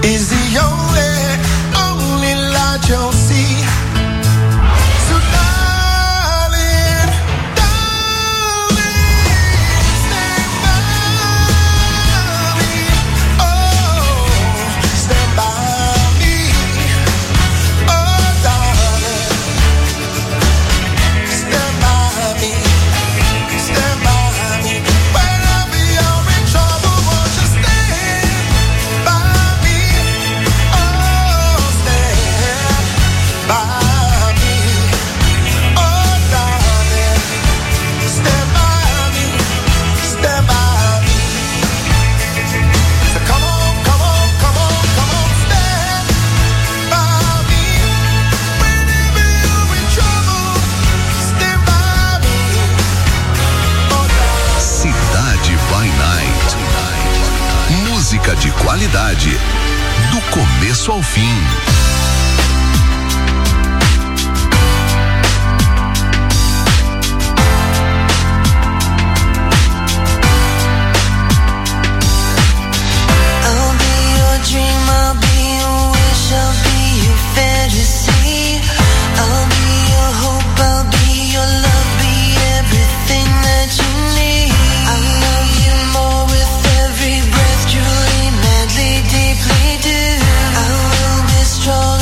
is the only light you'll see. So darling, stand by me. Oh, stand by me. Oh, darling, stand by me. Stand by me. Whenever you're in trouble, won't you stand by me? Oh, stand by me. Oh, darling, stand by me. Stand by me. So come on, come on, come on, come on, stand by me. Whenever you're in trouble, stand by me. Oh, darling. Cidade by Night. Música de qualidade, do começo ao fim. I'll be your dream, I'll be your wish, I'll be your fantasy. I'll be your hope, I'll be your love, be everything that you need. I love you more with every breath, truly, madly, deeply do. I will be strong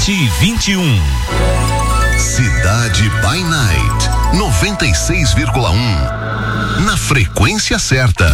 7h21. Cidade by Night 96,1. Na frequência certa.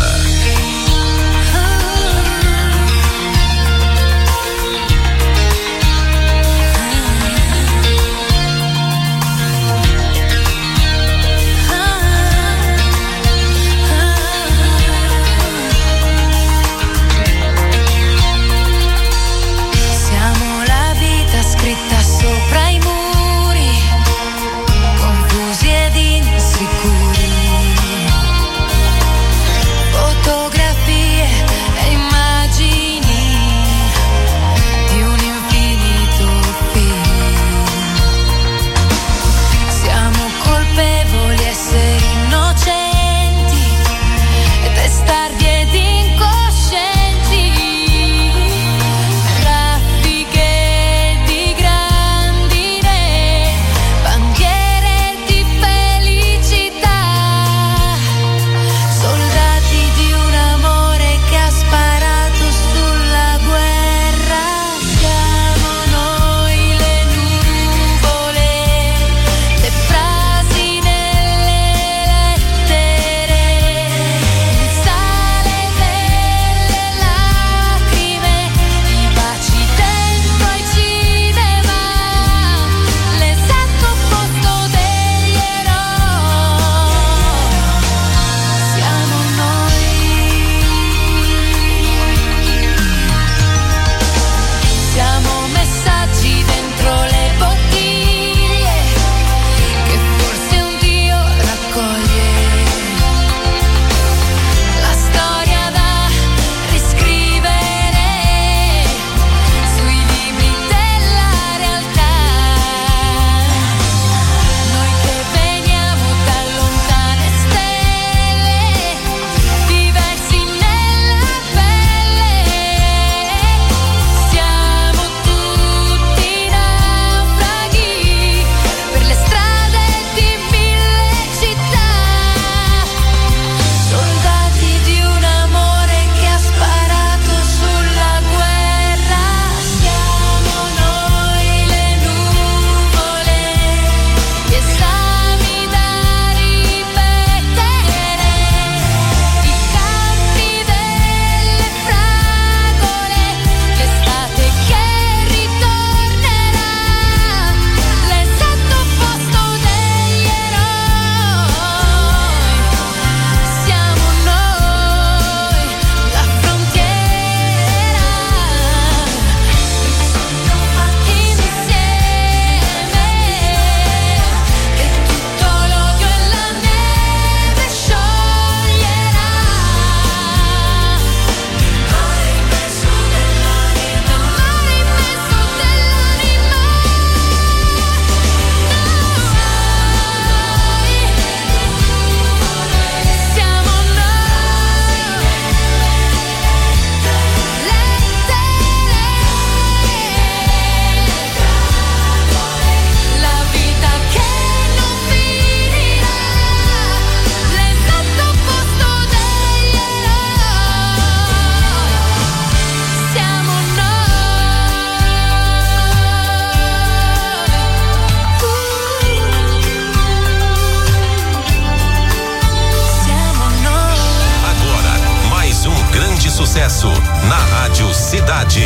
na Rádio Cidade.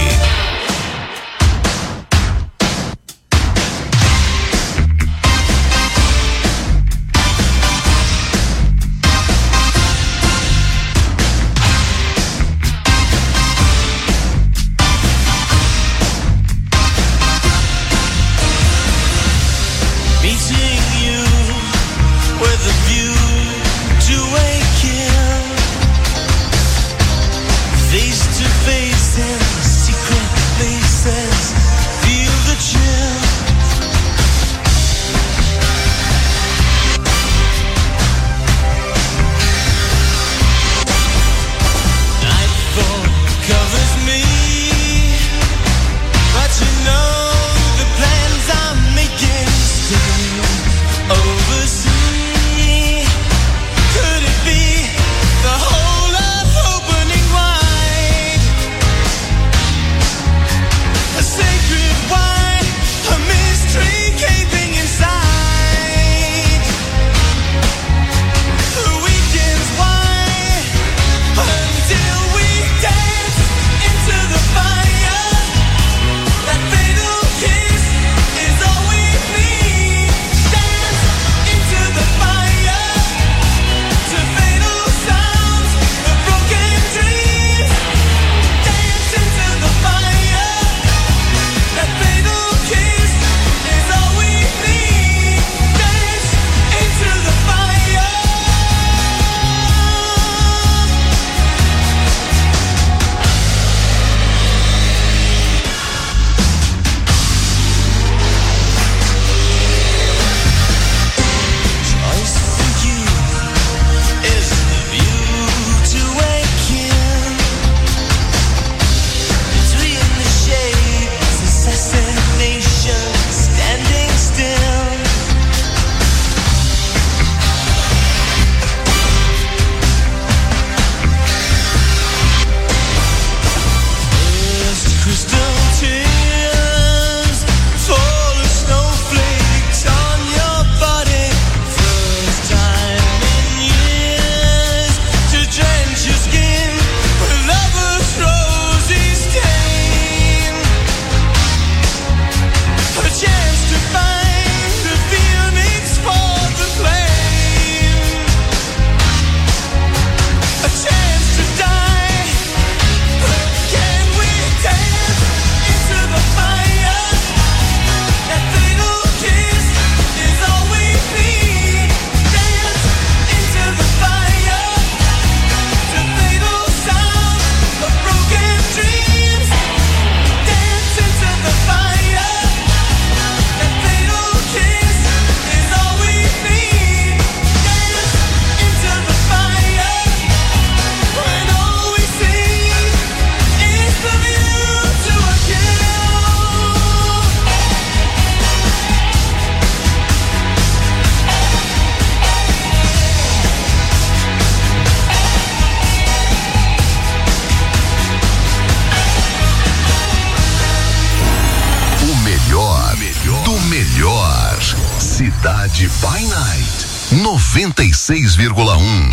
Face to face in secret 96,1.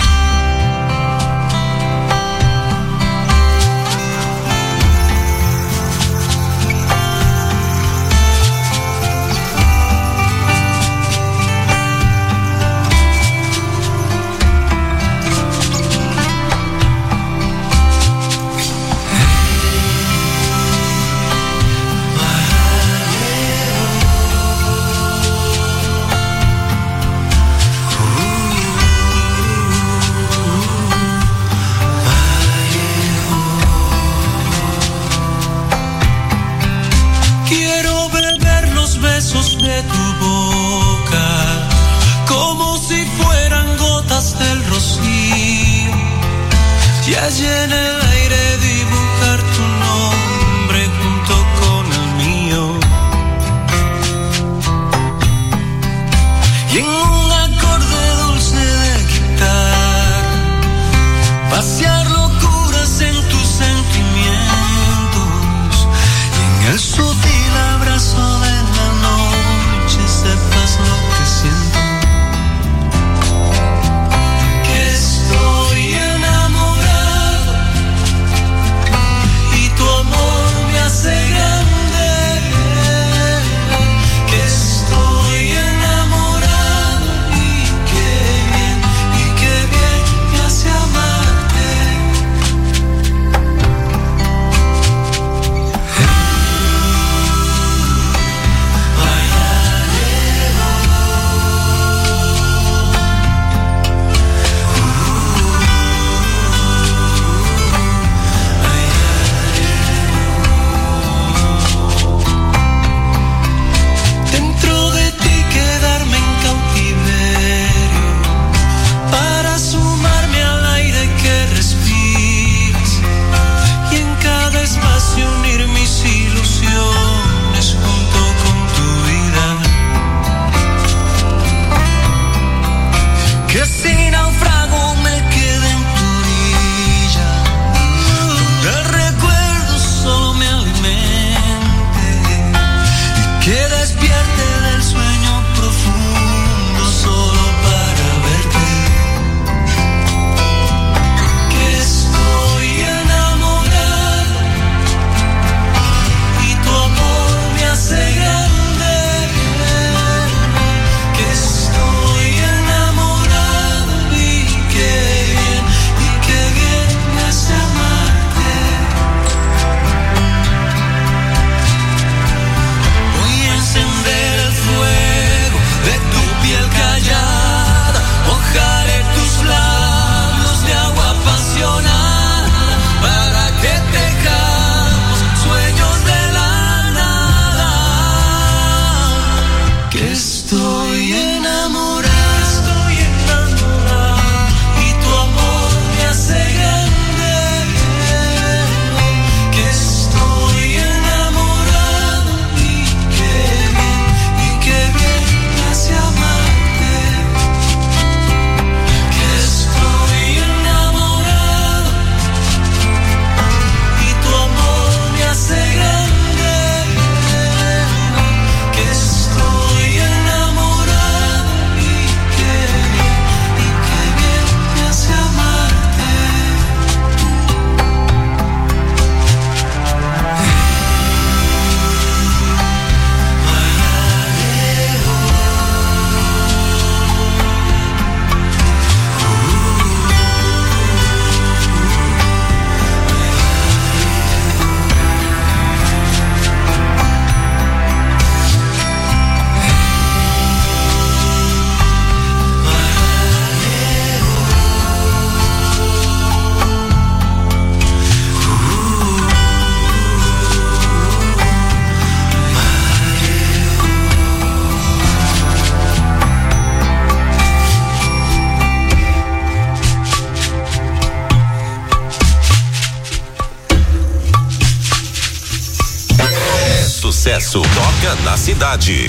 sucesso toca na cidade.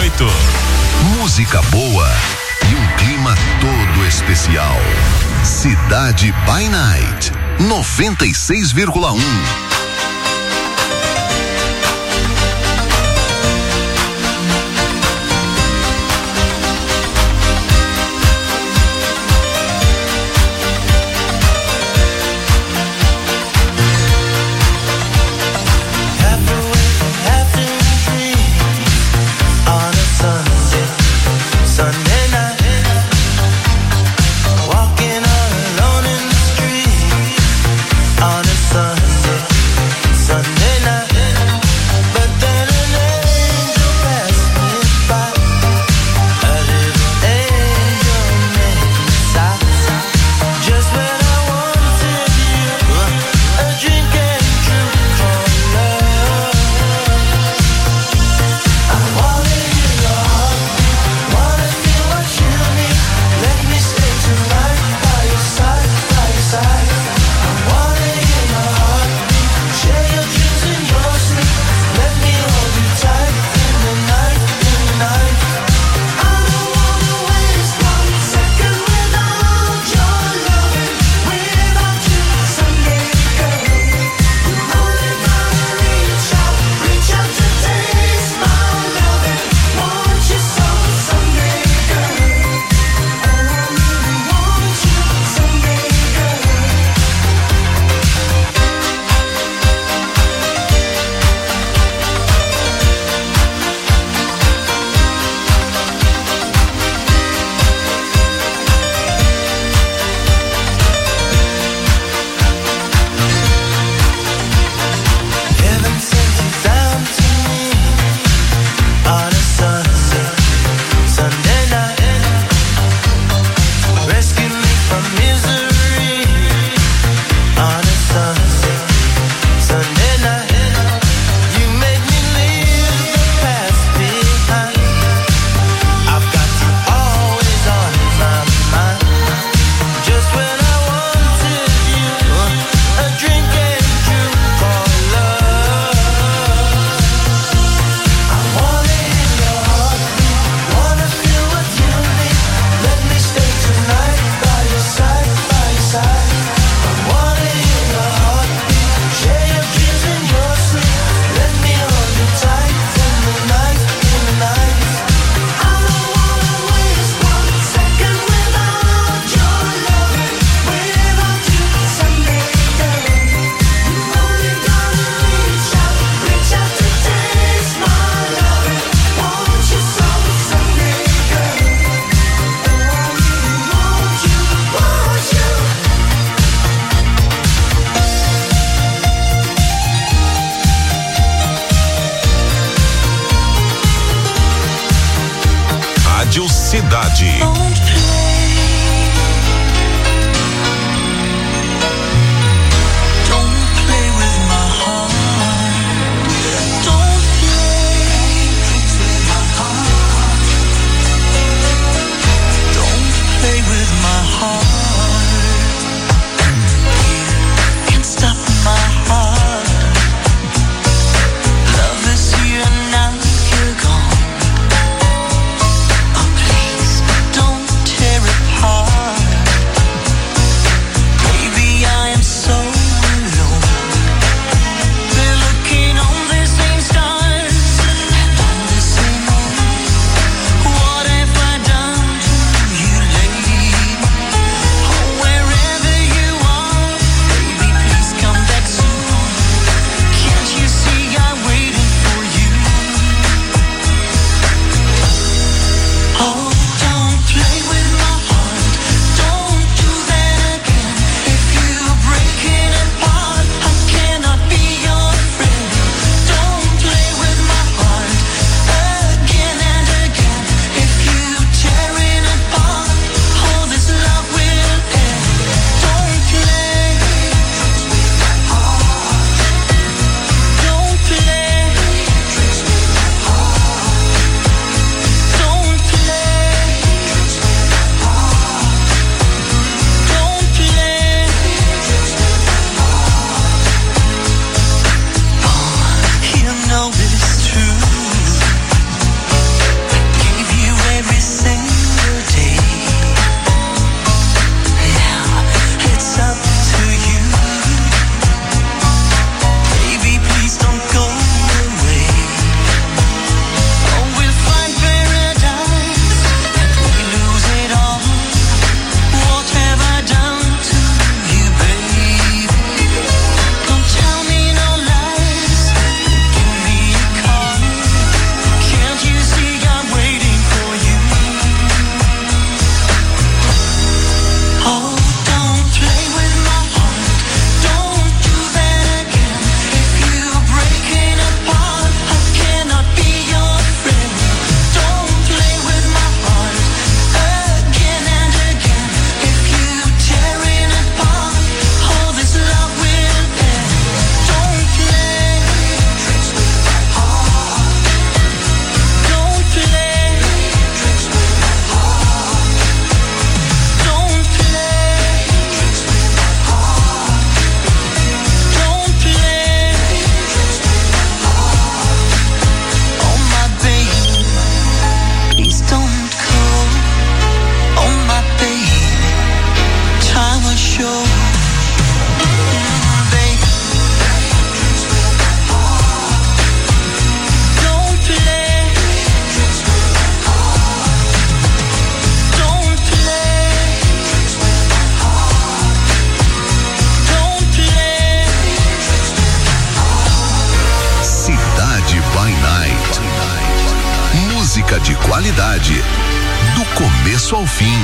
18. Música boa e um clima todo especial. Cidade by Night 96,1. Cidade. Don't de qualidade, do começo ao fim.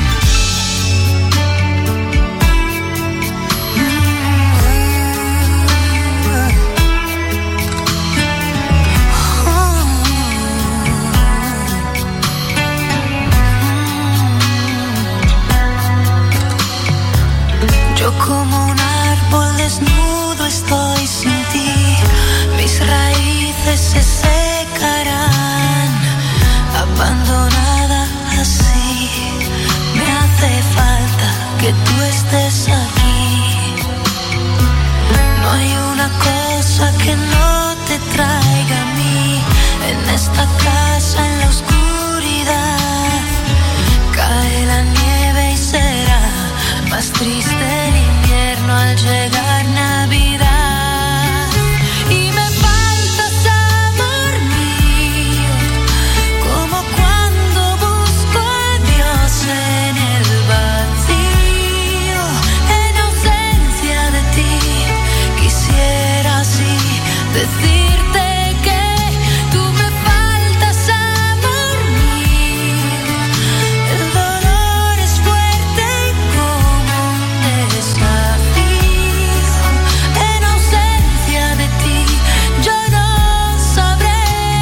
Yo como un árbol desnudo estoy sin ti, mis raíces se secarán, abandonada así. Me hace falta que tú estés aquí. No hay una cosa que no te traiga a mí. En esta casa, en la oscuridad, cae la nieve y será más triste el invierno al llegar Navidad. Y me faltas, amor mío, como cuando busco a Dios en el vacío. En ausencia de ti, quisiera así decirte que tú me faltas, amor mío. El dolor es fuerte como un desafío. En ausencia de ti, yo no sabré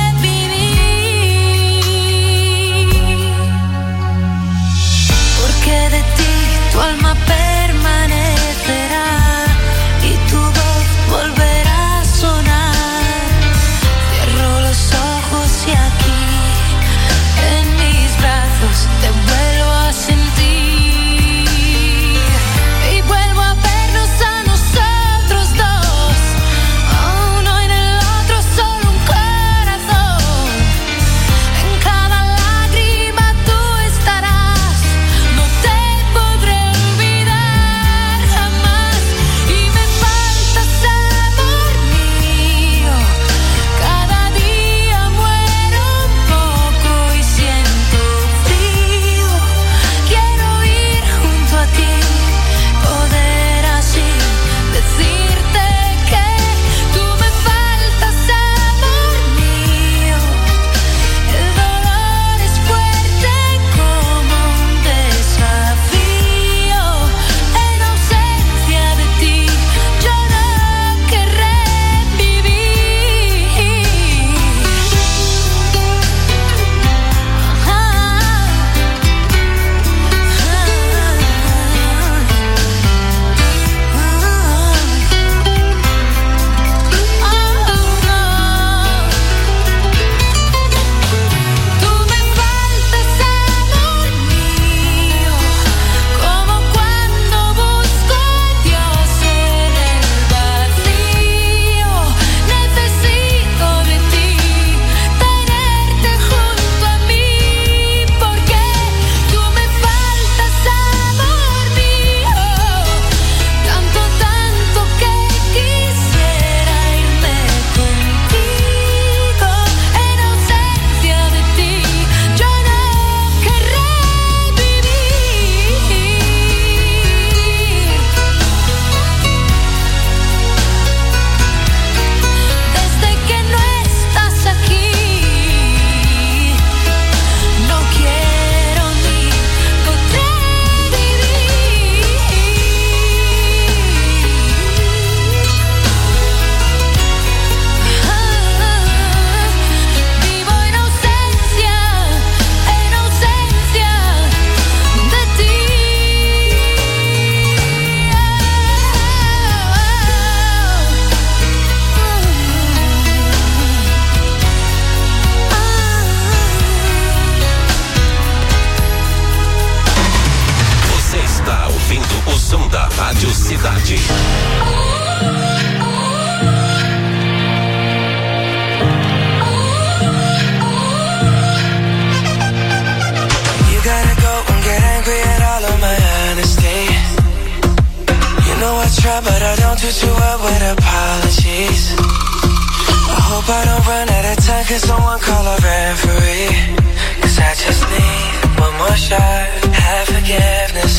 vivir. Porque de ti tu alma permanecerá y tu voz volverá a sonar. Cierro los ojos y aquí en mis brazos te vuelvo a sentir y vuelvo a vernos a nosotros dos. Uno en el otro, solo un corazón. En cada lágrima tú estarás, no te podré olvidar jamás. Y me faltas, amor mío, cada día muero un poco y siento frío. Quiero ir junto a ti, poder así decirte que tú me faltas, amor mío. El dolor es fuerte como un desafío. En ausencia de ti, yo no querré vivir. Tú me faltas, amor mío, como cuando busco a Dios en el vacío. Necesito de ti, tenerte junto a mí, porque tú me faltas, amor mío. Tanto, tanto que quisiera irme contigo. En ausencia de ti, yo no querré vivir. Desde que no estás aquí, no quiero ni podré vivir. Vivo en ausencia de ti. Você está ouvindo o som da Rádio Cidade. You gotta go and get angry at all of my honesty. You know I try, but I don't do too well with apologies. I hope I don't run out of time, can someone call a referee? 'Cause I just need one more shot, have forgiveness.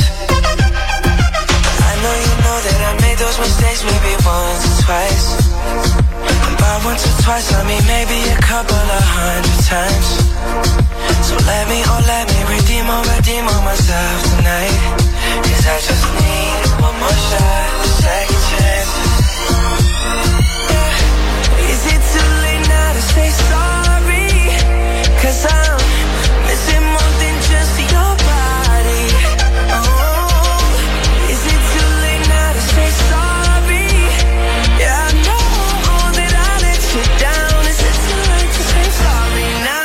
I know you know that I made those mistakes maybe once or twice. And by Not once or twice, I mean maybe a couple of 100 times. So let me redeem on myself tonight. 'Cause I just need one more shot, a second chance. Yeah. Is it too late now to say sorry? 'Cause I'm missing more than just your body. Oh, is it too late now to say sorry? Yeah, I know that I let you down. Is it too late to say sorry now?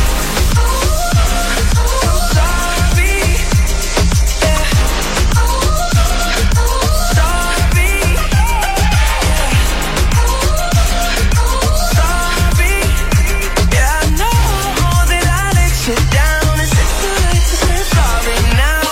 I'm sorry. Yeah. Sorry. Yeah. Sorry. Yeah, I know that I let you down. Is it too late to say sorry now?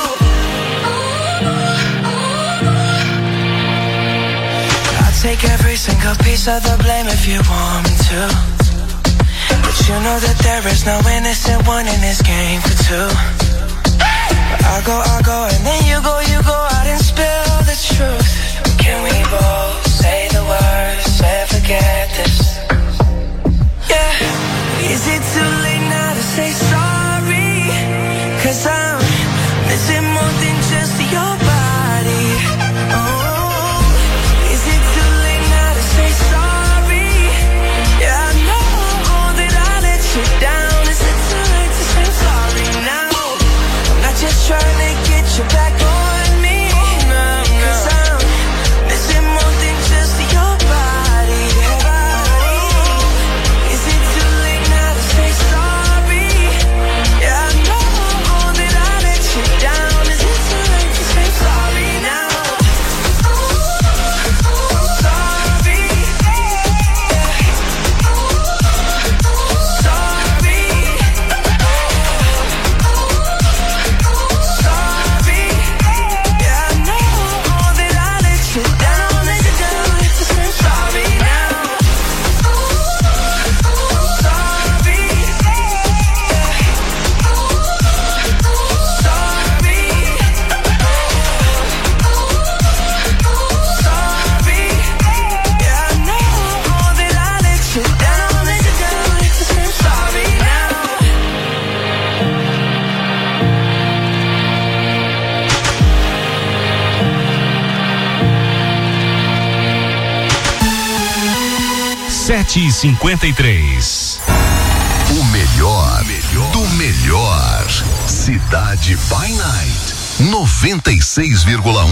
I'll take every single piece of the blame if you want me to. But you know that there is no innocent one in this game for two. But I'll go, and then you go out and spill the truth. Can we both say the words and forget this? Yeah. Is it too late now to say sorry? 'Cause I'm missing more than just your body. Oh, is it too late now to say sorry? Yeah, I know that I let you down. Is it too late to say sorry now? I'm not just trying to get you back on me. 'Cause I'm missing more than just your body. Is it too late now to say sorry? Yeah, I know that I let you down. Is it too late to say sorry now? I'm sorry. Yeah. Sorry. Sorry. Yeah, I know that I let you down. Is it too late to say sorry now? I'm sorry. Yeah. Sorry. Sorry. Yeah, I know that I let you down. Is it too late to say sorry now? Sete e 53. O melhor do melhor. Cidade by Night. 96,1.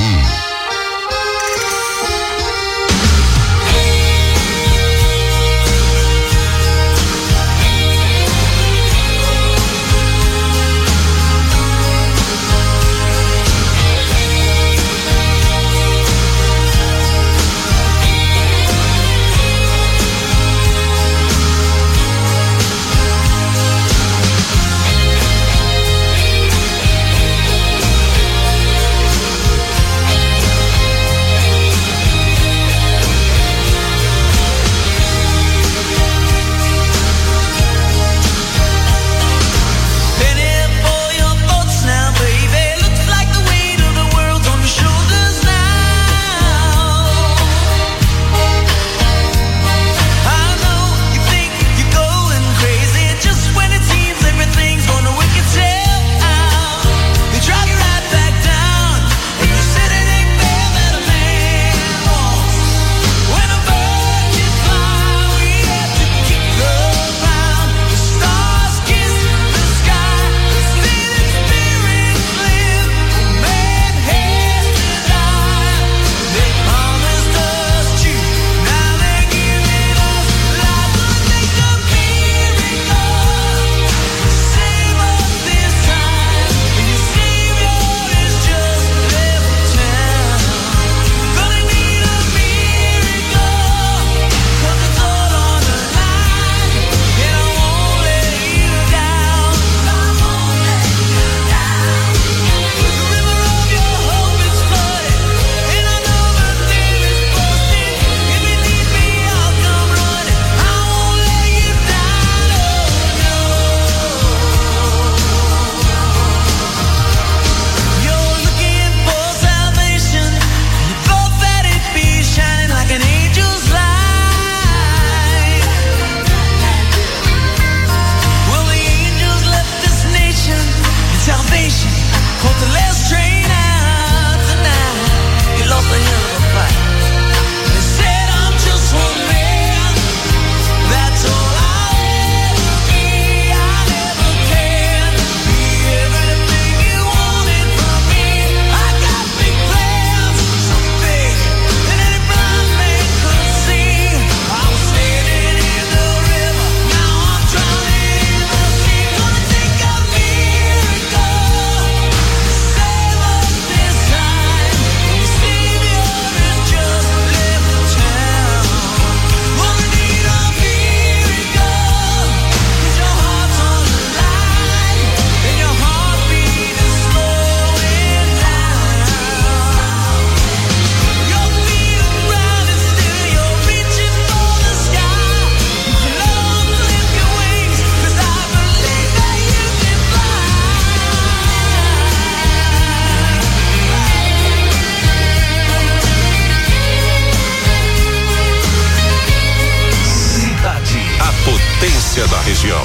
notícia da região.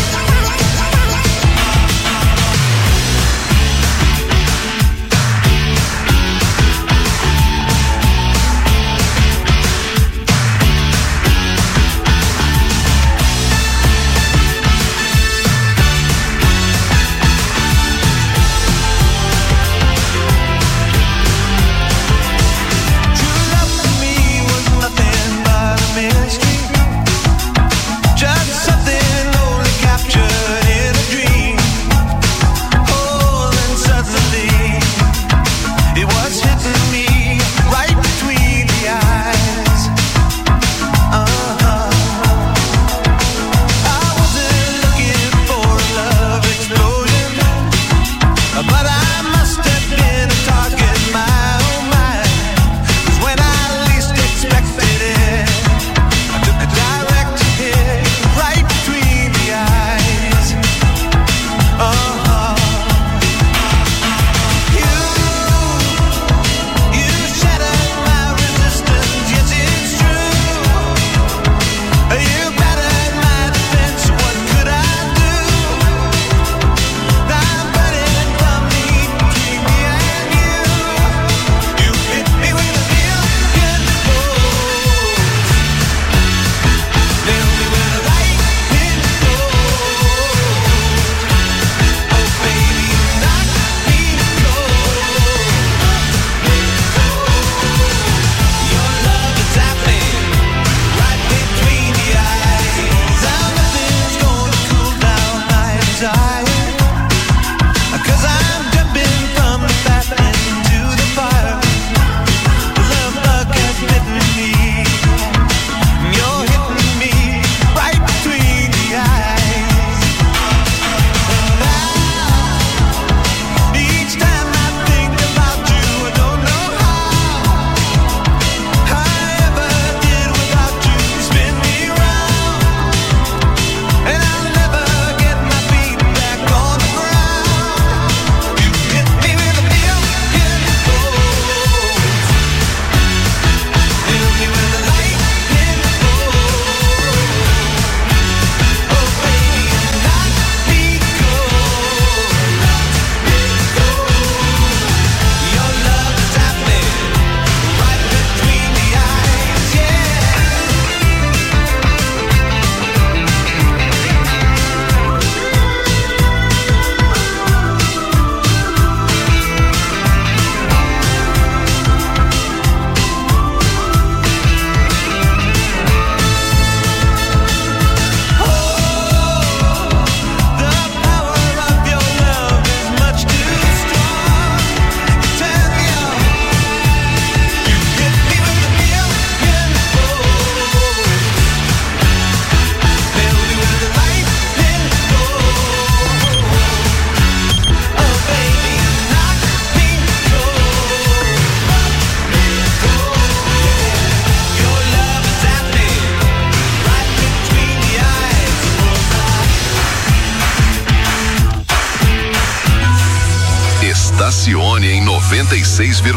Estacione em 96,1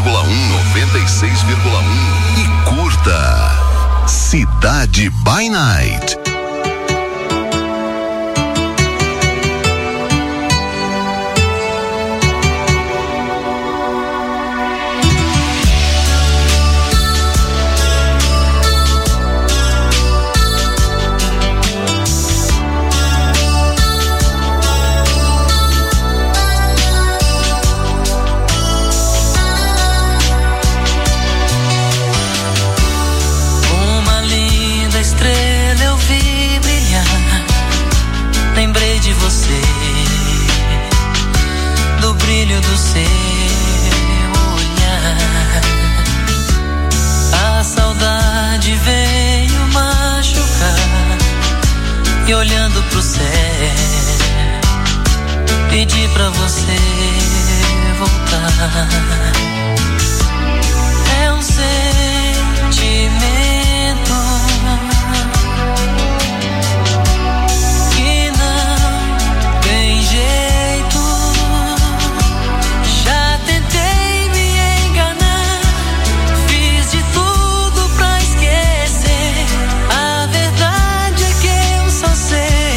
e curta Cidade by Night. E olhando pro céu, pedi pra você voltar. É um sentimento que não tem jeito. Já tentei me enganar, fiz de tudo pra esquecer. A verdade é que eu só sei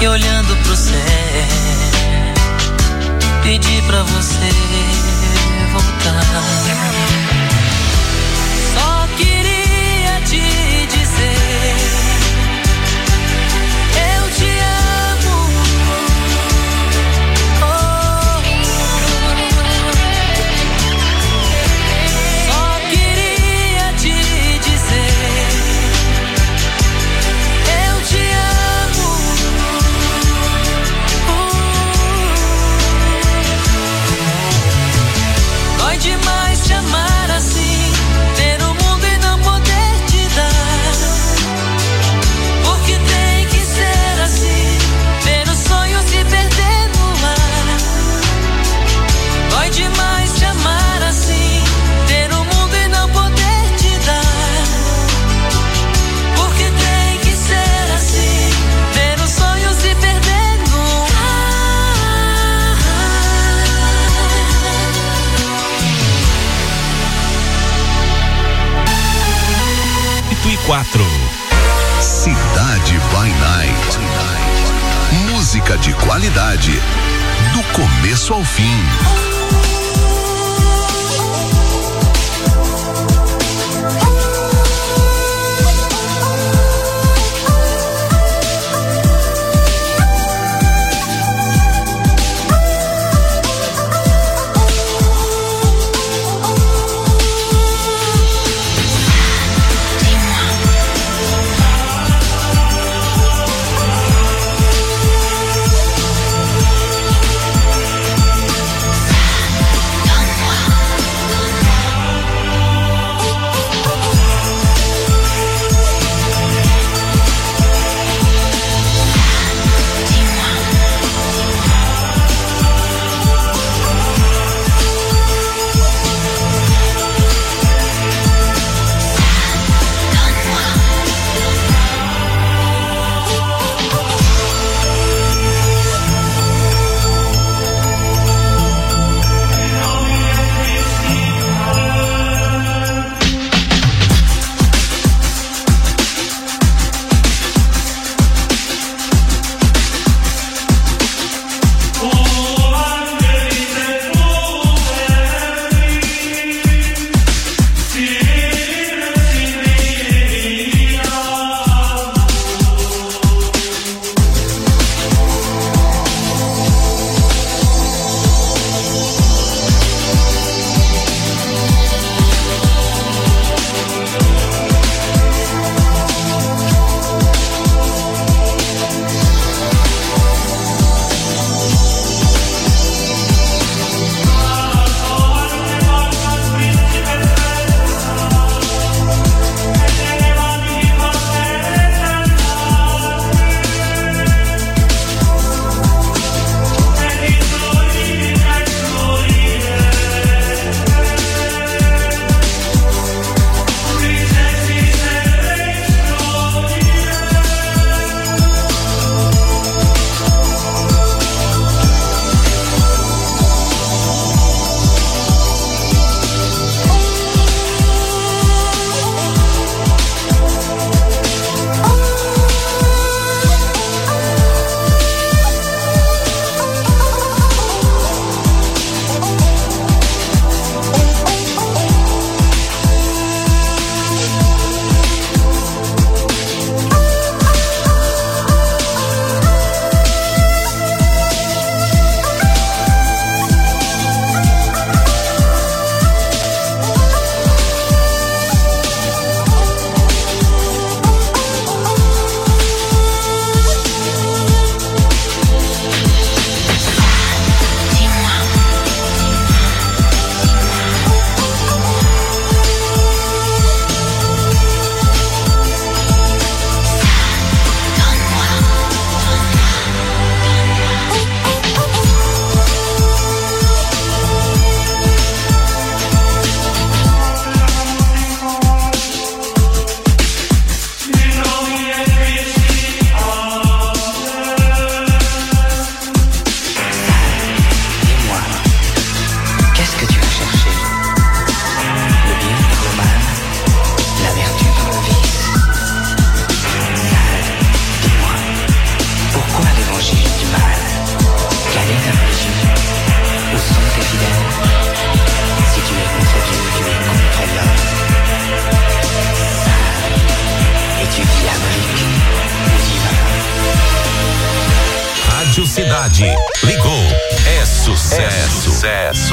e olhando pro céu, pedi pra você voltar. Só queria te dizer, eu te amo. Só queria te dizer, eu te amo. Dói demais te amar assim, ter o mundo e não poder te dar. Porque tem que ser assim, ver o sonho se perder no ar. Dói demais te amar assim, ter o mundo e não poder te dar. Porque tem que ser assim, ver o sonho se perder no ar. 8:04. Cidade by Night. Música de qualidade, do começo ao fim. Rádio Cidade. Ligou. É sucesso. Sucesso.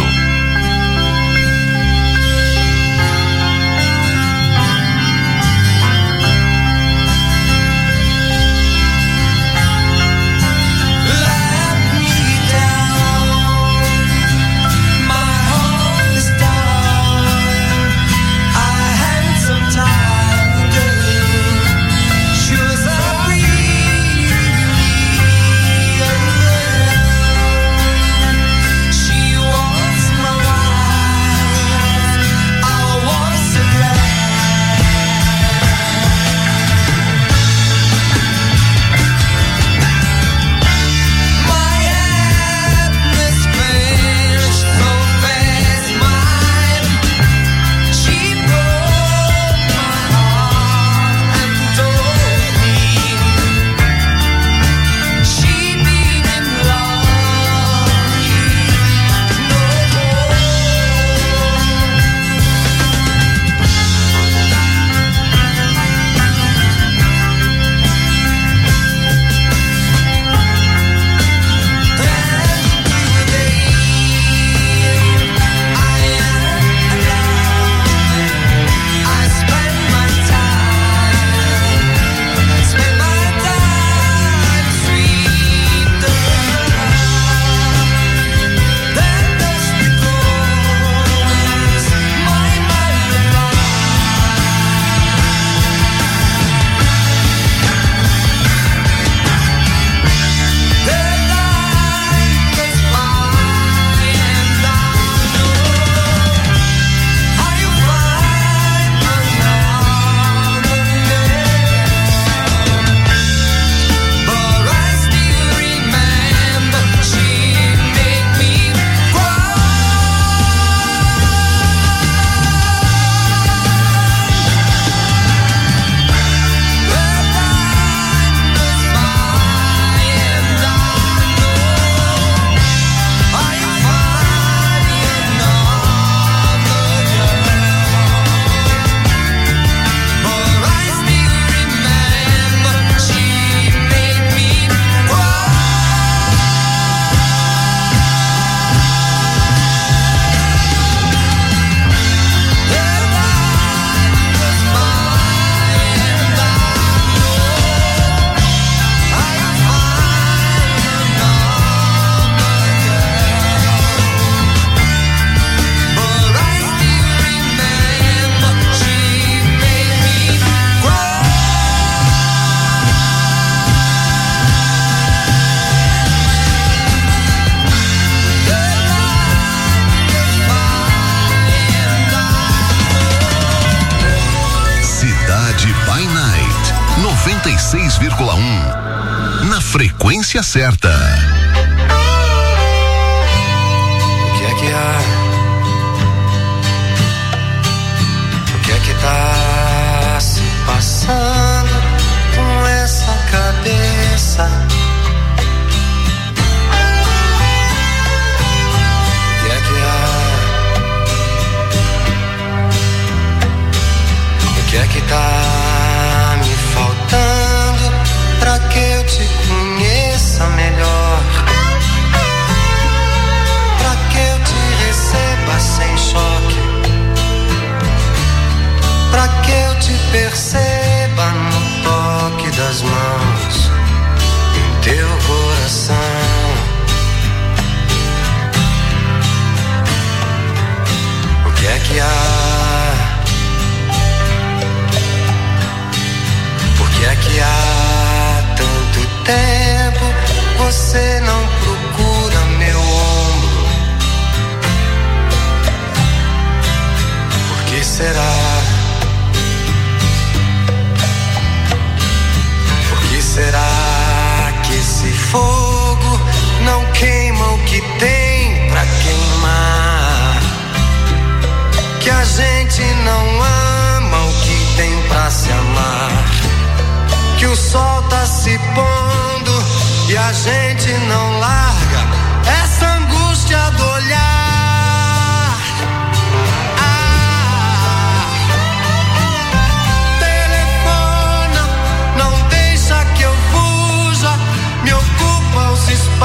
By Night 96,1 na frequência certa. O que é que há? O que é que tá se passando com essa cabeça? O que é que há? O que é que tá me faltando pra que eu te conheça melhor? Pra que eu te receba sem choque? Pra que eu te perceba no toque das mãos, em teu coração? O que é que há? Por que é que há tanto tempo você não procura meu ombro? Por que será? Por que será que esse fogo não queima o que tem pra queimar? Que a gente não ama o que tem pra se amar? Que o sol tá se pondo e a gente não larga essa angústia do olhar. Telefona, não deixa que eu fuja, me ocupa os espaços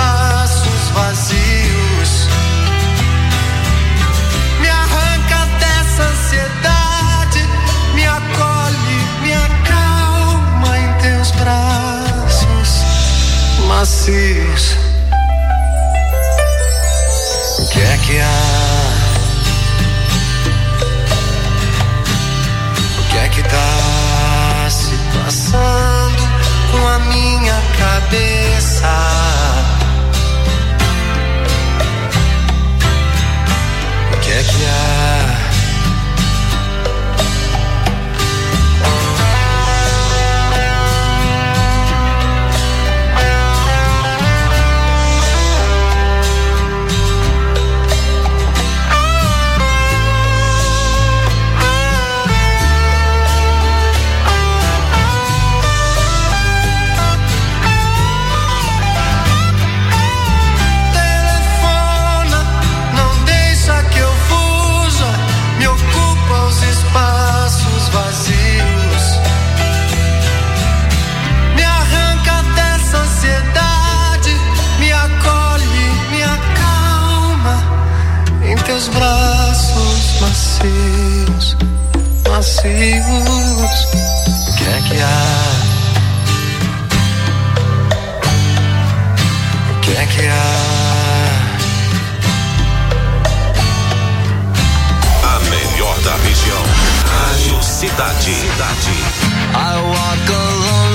macios. O que é que há? O que é que tá se passando com a minha cabeça? O que é que há? Teus braços macios, macios. O que é que há? O que é que há? A melhor da região. Rádio Cidade. I walk alone